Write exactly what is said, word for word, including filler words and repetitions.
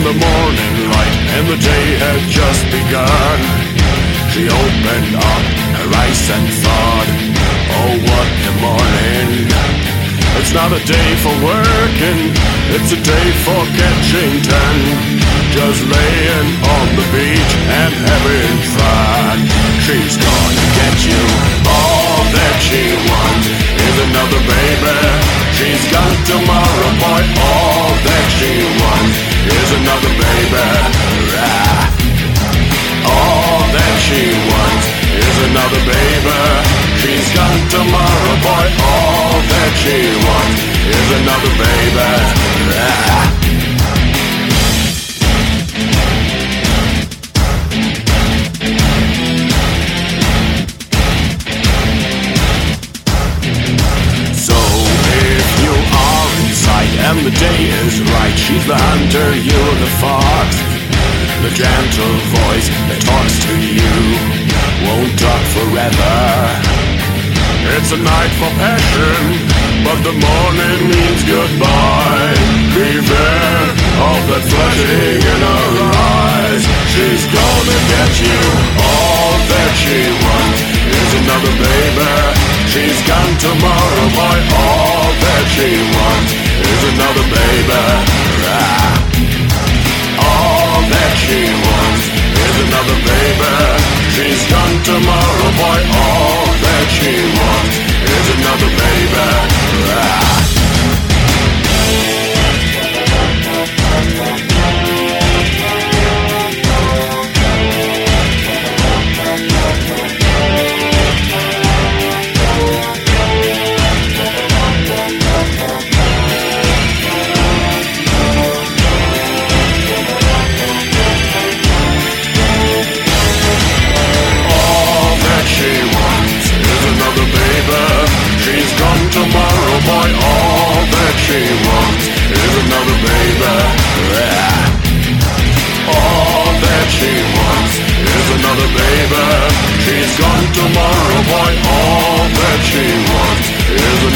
the morning light and the day had just begun. She opened up her eyes and thought, oh what a morning. It's not a day for working, it's a day for catching ten. Just laying on the beach and having fun. She's gonna get you. All that she wants is another baby. She's got tomorrow, boy. All that she wants is another baby. Ah. All that she wants is another baby. She's got tomorrow, boy. All that she wants is another baby. Ah. And the day is right, she's the hunter, you're the fox. The gentle voice that talks to you won't talk forever. It's a night for passion, but the morning means goodbye. Beware of that flashing in her eyes. She's gonna get you. All that she wants is another baby. She's gone tomorrow, boy. All that she wants is another baby. Ah. All that she wants is another baby. She's gone tomorrow, boy. All that she wants is another baby. Ah. Tomorrow, boy, all that she wants is another baby. Ah. All that she wants is another baby. She's gone tomorrow, boy, all that she wants is another